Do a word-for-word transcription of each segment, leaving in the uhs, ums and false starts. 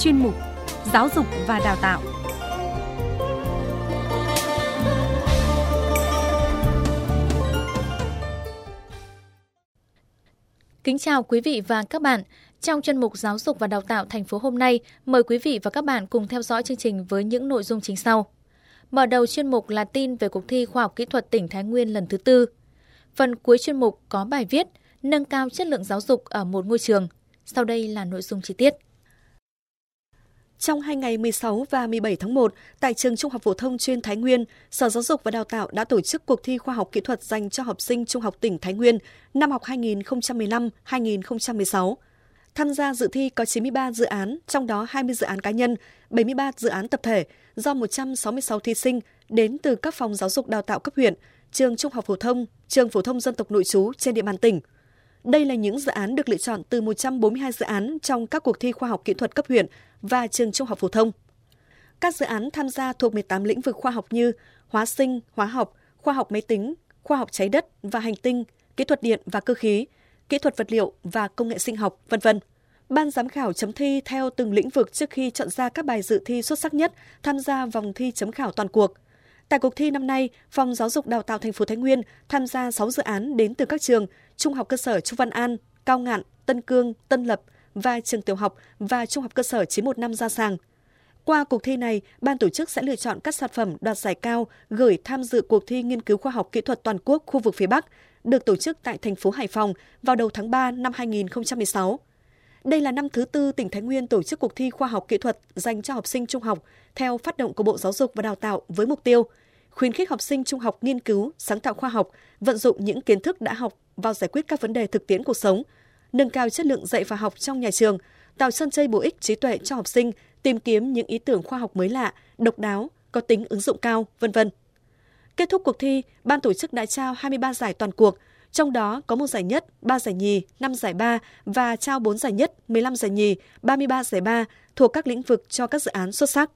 chuyên mục Giáo dục và Đào tạo. Kính chào quý vị và các bạn. Trong chuyên mục Giáo dục và Đào tạo thành phố hôm nay, mời quý vị và các bạn cùng theo dõi chương trình với những nội dung chính sau. Mở đầu chuyên mục là tin về cuộc thi khoa học kỹ thuật tỉnh Thái Nguyên lần thứ tư. Phần cuối chuyên mục có bài viết nâng cao chất lượng giáo dục ở một ngôi trường. Sau đây là nội dung chi tiết. Trong hai ngày mười sáu và mười bảy tháng một, tại trường Trung học phổ thông chuyên Thái Nguyên, Sở Giáo dục và Đào tạo đã tổ chức cuộc thi khoa học kỹ thuật dành cho học sinh trung học tỉnh Thái Nguyên năm học hai nghìn không trăm mười lăm hai nghìn không trăm mười sáu. Tham gia dự thi có chín mươi ba dự án, trong đó hai mươi dự án cá nhân, bảy mươi ba dự án tập thể do một trăm sáu mươi sáu thí sinh đến từ các phòng giáo dục đào tạo cấp huyện, trường trung học phổ thông, trường phổ thông dân tộc nội trú trên địa bàn tỉnh. Đây là những dự án được lựa chọn từ một trăm bốn mươi hai dự án trong các cuộc thi khoa học kỹ thuật cấp huyện và trường trung học phổ thông. Các dự án tham gia thuộc mười tám lĩnh vực khoa học như hóa sinh, hóa học, khoa học máy tính, khoa học trái đất và hành tinh, kỹ thuật điện và cơ khí, kỹ thuật vật liệu và công nghệ sinh học, vân vân. Ban giám khảo chấm thi theo từng lĩnh vực trước khi chọn ra các bài dự thi xuất sắc nhất tham gia vòng thi chấm khảo toàn cuộc. Tại cuộc thi năm nay, Phòng Giáo dục Đào tạo thành phố Thái Nguyên tham gia sáu dự án đến từ các trường Trung học cơ sở Chu Văn An, Cao Ngạn, Tân Cương, Tân Lập và trường tiểu học và Trung học cơ sở chín một năm Gia Sàng. Qua cuộc thi này, ban tổ chức sẽ lựa chọn các sản phẩm đoạt giải cao gửi tham dự cuộc thi nghiên cứu khoa học kỹ thuật toàn quốc khu vực phía Bắc, được tổ chức tại thành phố Hải Phòng vào đầu tháng ba năm hai nghìn không trăm mười sáu. Đây là năm thứ tư tỉnh Thái Nguyên tổ chức cuộc thi khoa học kỹ thuật dành cho học sinh trung học theo phát động của Bộ Giáo dục và Đào tạo với mục tiêu khuyến khích học sinh trung học nghiên cứu, sáng tạo khoa học, vận dụng những kiến thức đã học vào giải quyết các vấn đề thực tiễn cuộc sống, nâng cao chất lượng dạy và học trong nhà trường, tạo sân chơi bổ ích trí tuệ cho học sinh, tìm kiếm những ý tưởng khoa học mới lạ, độc đáo, có tính ứng dụng cao, vân vân. Kết thúc cuộc thi, ban tổ chức đã trao hai mươi ba giải toàn cuộc, trong đó có một giải nhất, ba giải nhì, năm giải ba và trao bốn giải nhất, mười lăm giải nhì, ba mươi ba giải ba thuộc các lĩnh vực cho các dự án xuất sắc.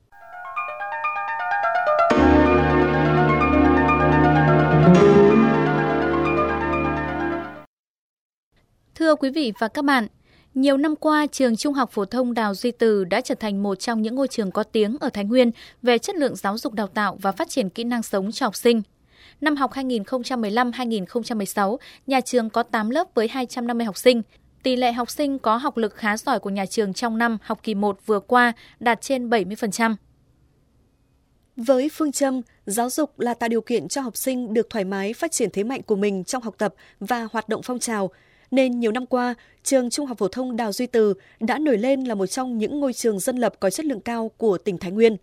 Thưa quý vị và các bạn, nhiều năm qua, trường Trung học phổ thông Đào Duy Từ đã trở thành một trong những ngôi trường có tiếng ở Thái Nguyên về chất lượng giáo dục đào tạo và phát triển kỹ năng sống cho học sinh. Năm học hai nghìn không trăm mười lăm hai nghìn không trăm mười sáu, nhà trường có tám lớp với hai trăm năm mươi học sinh. Tỷ lệ học sinh có học lực khá giỏi của nhà trường trong năm học kỳ một vừa qua đạt trên bảy mươi phần trăm. Với phương châm giáo dục là tạo điều kiện cho học sinh được thoải mái phát triển thế mạnh của mình trong học tập và hoạt động phong trào, nên nhiều năm qua, trường Trung học phổ thông Đào Duy Từ đã nổi lên là một trong những ngôi trường dân lập có chất lượng cao của tỉnh Thái Nguyên.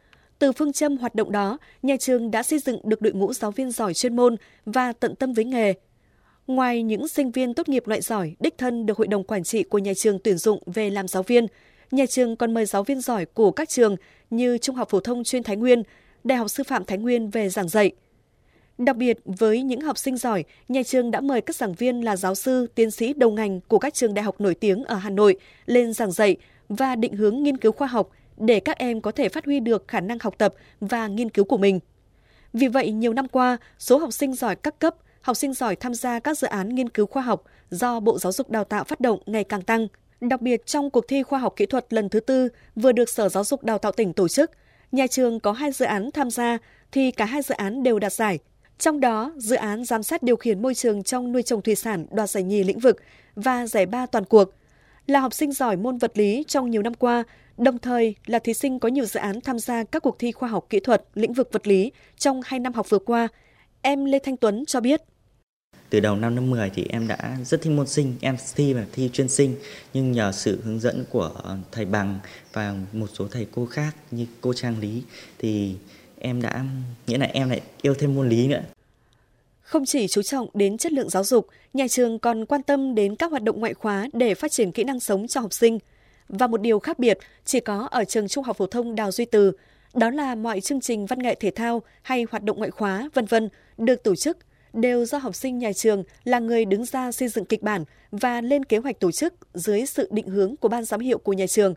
Từ phương châm hoạt động đó, nhà trường đã xây dựng được đội ngũ giáo viên giỏi chuyên môn và tận tâm với nghề. Ngoài những sinh viên tốt nghiệp loại giỏi, đích thân được Hội đồng Quản trị của nhà trường tuyển dụng về làm giáo viên, nhà trường còn mời giáo viên giỏi của các trường như Trung học phổ thông chuyên Thái Nguyên, Đại học Sư phạm Thái Nguyên về giảng dạy. Đặc biệt, với những học sinh giỏi, nhà trường đã mời các giảng viên là giáo sư, tiến sĩ đầu ngành của các trường đại học nổi tiếng ở Hà Nội lên giảng dạy và định hướng nghiên cứu khoa học để các em có thể phát huy được khả năng học tập và nghiên cứu của mình. Vì vậy, nhiều năm qua, số học sinh giỏi các cấp, học sinh giỏi tham gia các dự án nghiên cứu khoa học do Bộ Giáo dục Đào tạo phát động ngày càng tăng. Đặc biệt, trong cuộc thi khoa học kỹ thuật lần thứ tư vừa được Sở Giáo dục Đào tạo tỉnh tổ chức, nhà trường có hai dự án tham gia thì cả hai dự án đều đạt giải. Trong đó, dự án giám sát điều khiển môi trường trong nuôi trồng thủy sản đoạt giải nhì lĩnh vực và giải ba toàn cuộc. Là học sinh giỏi môn vật lý trong nhiều năm qua, đồng thời là thí sinh có nhiều dự án tham gia các cuộc thi khoa học kỹ thuật lĩnh vực vật lý trong hai năm học vừa qua, em Lê Thanh Tuấn cho biết. Từ đầu năm lớp mười thì em đã rất thích môn sinh, em thi và thi chuyên sinh, nhưng nhờ sự hướng dẫn của thầy Bằng và một số thầy cô khác như cô Trang Lý thì em đã, nghĩa là em lại yêu thêm môn lý nữa. Không chỉ chú trọng đến chất lượng giáo dục, nhà trường còn quan tâm đến các hoạt động ngoại khóa để phát triển kỹ năng sống cho học sinh. Và một điều khác biệt chỉ có ở trường Trung học phổ thông Đào Duy Từ, đó là mọi chương trình văn nghệ thể thao hay hoạt động ngoại khóa, vân vân được tổ chức đều do học sinh nhà trường là người đứng ra xây dựng kịch bản và lên kế hoạch tổ chức dưới sự định hướng của ban giám hiệu của nhà trường.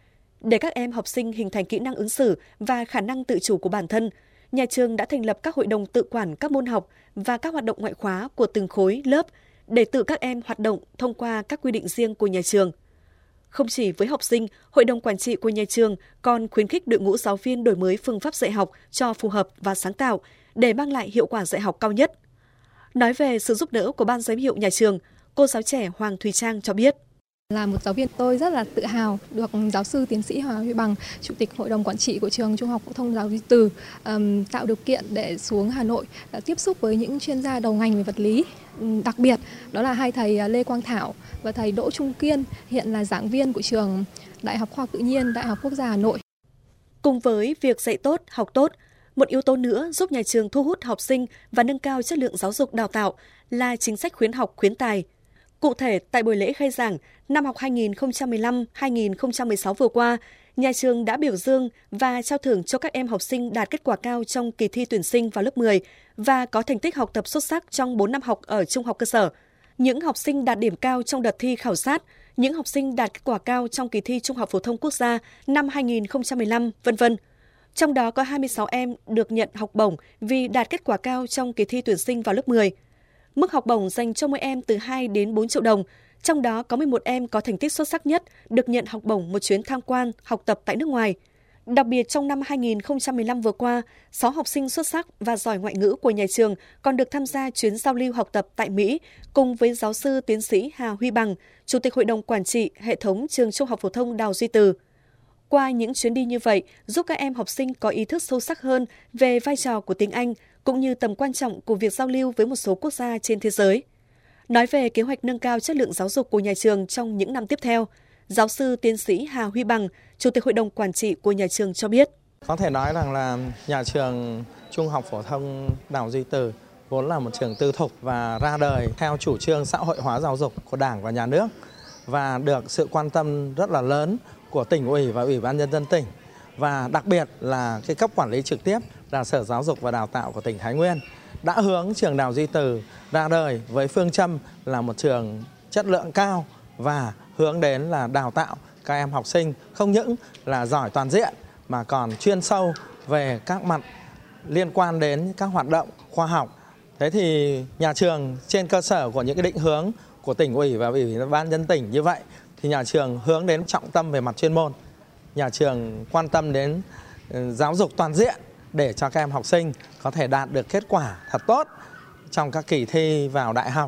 Để các em học sinh hình thành kỹ năng ứng xử và khả năng tự chủ của bản thân, nhà trường đã thành lập các hội đồng tự quản các môn học và các hoạt động ngoại khóa của từng khối lớp để tự các em hoạt động thông qua các quy định riêng của nhà trường. Không chỉ với học sinh, Hội đồng Quản trị của nhà trường còn khuyến khích đội ngũ giáo viên đổi mới phương pháp dạy học cho phù hợp và sáng tạo để mang lại hiệu quả dạy học cao nhất. Nói về sự giúp đỡ của ban giám hiệu nhà trường, cô giáo trẻ Hoàng Thùy Trang cho biết. Là một giáo viên, tôi rất là tự hào được giáo sư tiến sĩ Hà Huy Bằng, Chủ tịch Hội đồng Quản trị của trường Trung học phổ thông Đào Duy Từ um, tạo điều kiện để xuống Hà Nội uh, tiếp xúc với những chuyên gia đầu ngành về vật lý. Um, đặc biệt đó là hai thầy Lê Quang Thảo và thầy Đỗ Trung Kiên, hiện là giảng viên của trường Đại học Khoa học Tự nhiên, Đại học Quốc gia Hà Nội. Cùng với việc dạy tốt, học tốt, một yếu tố nữa giúp nhà trường thu hút học sinh và nâng cao chất lượng giáo dục đào tạo là chính sách khuyến học khuyến tài. Cụ thể, tại buổi lễ khai giảng năm học hai nghìn không trăm mười lăm hai nghìn không trăm mười sáu vừa qua, nhà trường đã biểu dương và trao thưởng cho các em học sinh đạt kết quả cao trong kỳ thi tuyển sinh vào lớp mười và có thành tích học tập xuất sắc trong bốn năm học ở trung học cơ sở. Những học sinh đạt điểm cao trong đợt thi khảo sát, những học sinh đạt kết quả cao trong kỳ thi Trung học phổ thông quốc gia năm hai nghìn không trăm mười lăm, vân vân. Trong đó có hai mươi sáu em được nhận học bổng vì đạt kết quả cao trong kỳ thi tuyển sinh vào lớp mười. Mức học bổng dành cho mỗi em từ hai đến bốn triệu đồng, trong đó có mười một em có thành tích xuất sắc nhất được nhận học bổng một chuyến tham quan, học tập tại nước ngoài. Đặc biệt trong năm hai nghìn không trăm mười lăm vừa qua, sáu học sinh xuất sắc và giỏi ngoại ngữ của nhà trường còn được tham gia chuyến giao lưu học tập tại Mỹ cùng với giáo sư tiến sĩ Hà Huy Bằng, Chủ tịch Hội đồng Quản trị hệ thống trường Trung học phổ thông Đào Duy Từ. Qua những chuyến đi như vậy, giúp các em học sinh có ý thức sâu sắc hơn về vai trò của tiếng Anh, cũng như tầm quan trọng của việc giao lưu với một số quốc gia trên thế giới. Nói về kế hoạch nâng cao chất lượng giáo dục của nhà trường trong những năm tiếp theo, giáo sư tiến sĩ Hà Huy Bằng, Chủ tịch Hội đồng Quản trị của nhà trường cho biết. Có thể nói rằng là nhà trường Trung học phổ thông Đào Duy Từ vốn là một trường tư thục và ra đời theo chủ trương xã hội hóa giáo dục của Đảng và Nhà nước và được sự quan tâm rất là lớn của tỉnh ủy và Ủy ban Nhân dân tỉnh, và đặc biệt là cái cấp quản lý trực tiếp là Sở Giáo dục và Đào tạo của tỉnh Thái Nguyên đã hướng trường Đào Duy Từ ra đời với phương châm là một trường chất lượng cao và hướng đến là đào tạo các em học sinh không những là giỏi toàn diện mà còn chuyên sâu về các mặt liên quan đến các hoạt động khoa học. Thế thì nhà trường trên cơ sở của những cái định hướng của tỉnh ủy và Ủy ban nhân dân tỉnh như vậy thì nhà trường hướng đến trọng tâm về mặt chuyên môn. Nhà trường quan tâm đến giáo dục toàn diện để cho các em học sinh có thể đạt được kết quả thật tốt trong các kỳ thi vào đại học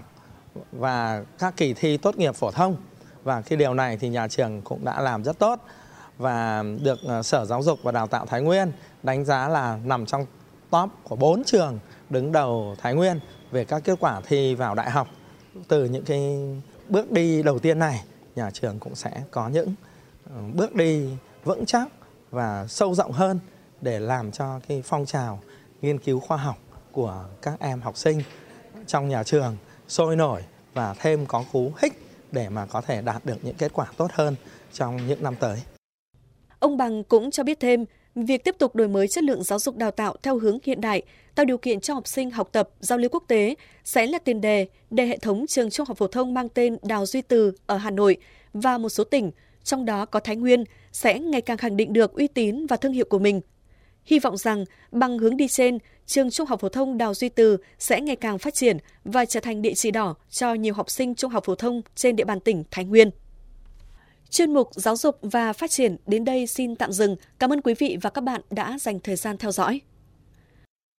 và các kỳ thi tốt nghiệp phổ thông. Và cái điều này thì nhà trường cũng đã làm rất tốt và được Sở Giáo dục và Đào tạo Thái Nguyên đánh giá là nằm trong top của bốn trường đứng đầu Thái Nguyên về các kết quả thi vào đại học. Từ những cái bước đi đầu tiên này, nhà trường cũng sẽ có những bước đi vững chắc và sâu rộng hơn để làm cho cái phong trào nghiên cứu khoa học của các em học sinh trong nhà trường sôi nổi và thêm có cú hích để mà có thể đạt được những kết quả tốt hơn trong những năm tới. Ông Bằng cũng cho biết thêm, việc tiếp tục đổi mới chất lượng giáo dục đào tạo theo hướng hiện đại, tạo điều kiện cho học sinh học tập, giao lưu quốc tế sẽ là tiền đề để hệ thống trường Trung học phổ thông mang tên Đào Duy Từ ở Hà Nội và một số tỉnh, trong đó có Thái Nguyên, sẽ ngày càng khẳng định được uy tín và thương hiệu của mình. Hy vọng rằng bằng hướng đi trên, trường Trung học phổ thông Đào Duy Từ sẽ ngày càng phát triển và trở thành địa chỉ đỏ cho nhiều học sinh trung học phổ thông trên địa bàn tỉnh Thái Nguyên. Chuyên mục Giáo dục và Phát triển đến đây xin tạm dừng. Cảm ơn quý vị và các bạn đã dành thời gian theo dõi.